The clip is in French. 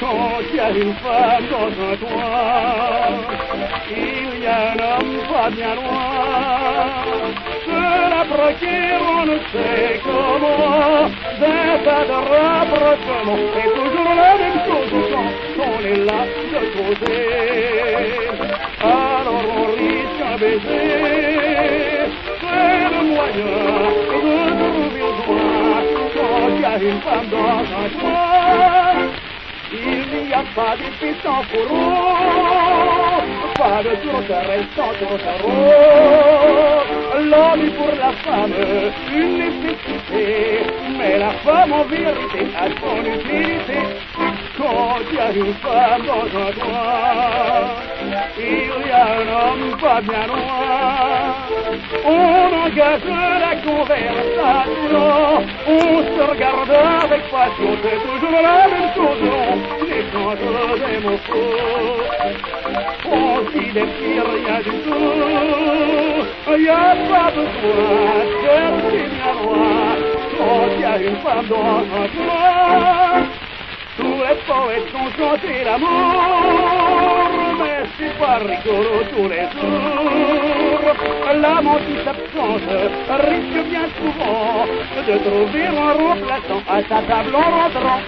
Quand il y a une femme dans un coin, il y a un homme pas bien loin. Se la procurer, on ne sait comment, d'un tas de rapprochements, et toujours la même chose quand on est là de côté. Alors on risque un baiser, c'est le moyen de trouver le joie. Quand il y a une femme dans un coin, il n'y a pas d'épices en fourreau, pas de tourterelle sans tourtereau. L'homme est pour la femme une nécessité, mais la femme en vérité a son utilité. Quand il y a une femme dans un coin, il y a un homme pas bien loin. On engage la conversation, on se regarde avec passion, c'est toujours la même chose, on échange des mots faux. On s'y défie rien du tout, y a pas besoin de chercher bien loin. Quand il y a une femme dans un coin, tous les poètes ont chanté l'amour, mais c'est pas rigolo tous les jours. L'amant qui s'absente risque bien souvent de trouver un remplaçant à sa table en rentrant.